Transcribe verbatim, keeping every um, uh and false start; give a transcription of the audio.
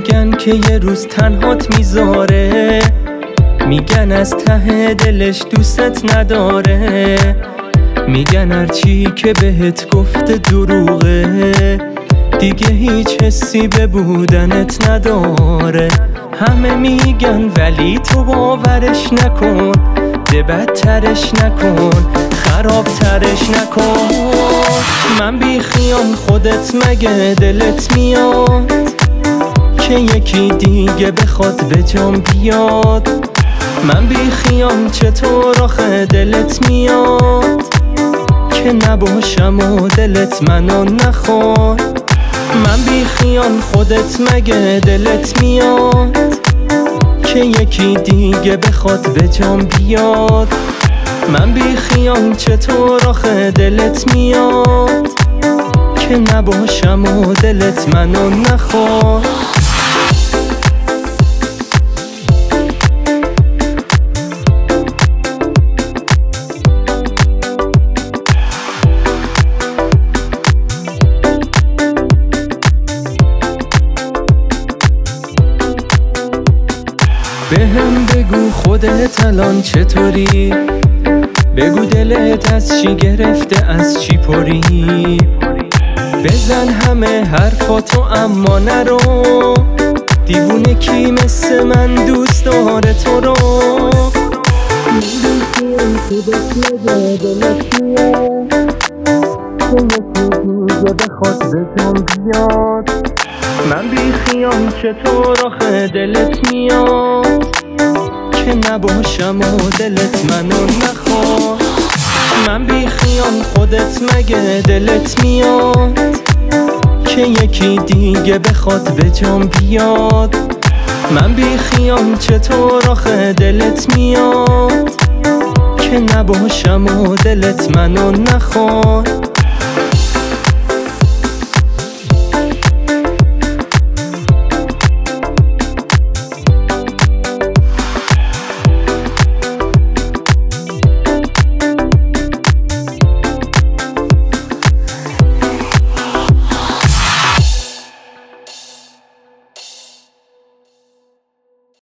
میگن که یه روز تنهات میذاره، میگن از ته دلش دوستت نداره، میگن هرچی که بهت گفته دروغه، دیگه هیچ حسی به بودنت نداره. همه میگن ولی تو باورش نکن، ده بدترش نکن، خرابترش نکن. من بیخیام خودت مگه دلت میاد که یکی دیگه بخواد به جام بیاد؟ من بیخیام چطور آخه دلت میاد که نباشم و دلت منو نخواد؟ من بیخیام خودت مگه دلت میاد که یکی دیگه بخواد به جام بیاد؟ من بیخیام چطور آخه دلت میاد که نباشم و دلت منو نخواد؟ بهم بگو خودت الان چطوری، بگو دلت از چی گرفته از چی پری، بزن همه حرفاتو اما نرو، دیوونه کی مثل من دوست داره تو رو؟ من بیخیام چطور آخه دلت میاد که نباشم و دلت منو نخواد؟ من بیخیام خودت مگه دلت میاد که یکی دیگه بخواد به جام بیاد؟ من بیخیام چطور آخه دلت میاد که نباشم و دلت منو نخواد؟